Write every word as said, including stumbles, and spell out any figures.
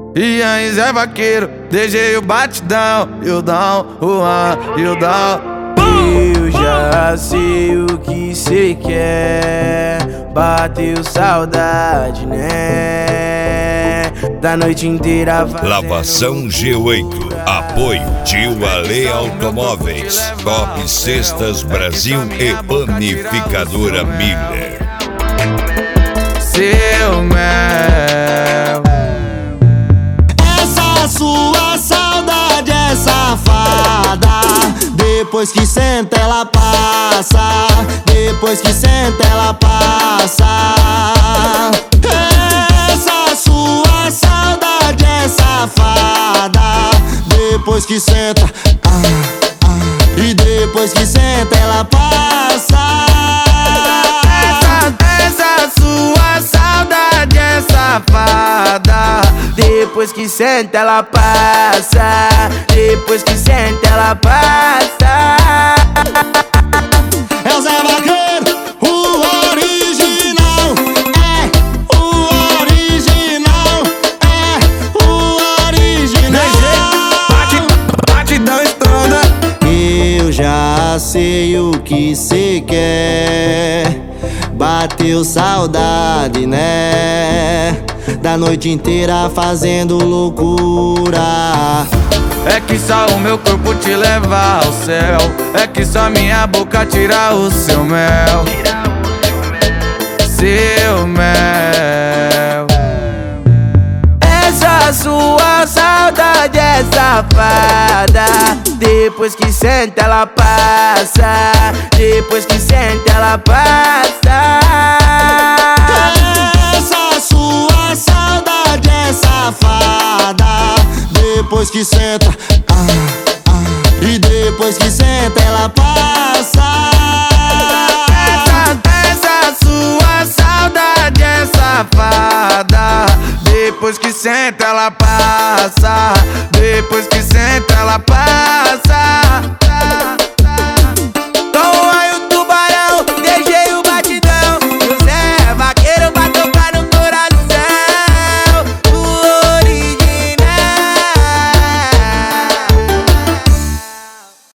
E aí Zé Vaqueiro, D J o batidão, e o down, o an, e o down. Eu já sei o que cê quer, bateu saudade, né? Da noite inteira fazendo... Lavação G oito, apoio Tio Ale Automóveis, Top Cestas Brasil e Panificadora Miller. Seu mel, essa sua saudade é safada. Depois que senta ela passa, depois que senta ela passa. Essa sua saudade é safada. Depois que senta, ah, ah, e depois que senta ela passa. essa, essa sua saudade é safada. Depois que senta ela passa, depois que senta ela passa. É o Zé Vaqueiro, o original. É o original. É o original. Batidão estronda. Eu já sei o que cê quer, bateu saudade, né? Da noite inteira fazendo loucura. É que só o meu corpo te leva ao céu, é que só minha boca tira o seu mel. Seu mel. Essa sua saudade é safada. Depois que senta ela passa, depois que senta ela passa. Essa sua saudade é safada. Depois que senta, ah, ah, e depois que senta ela passa. Essa, essa sua saudade é safada. Depois que senta ela passa, depois que senta ela passa.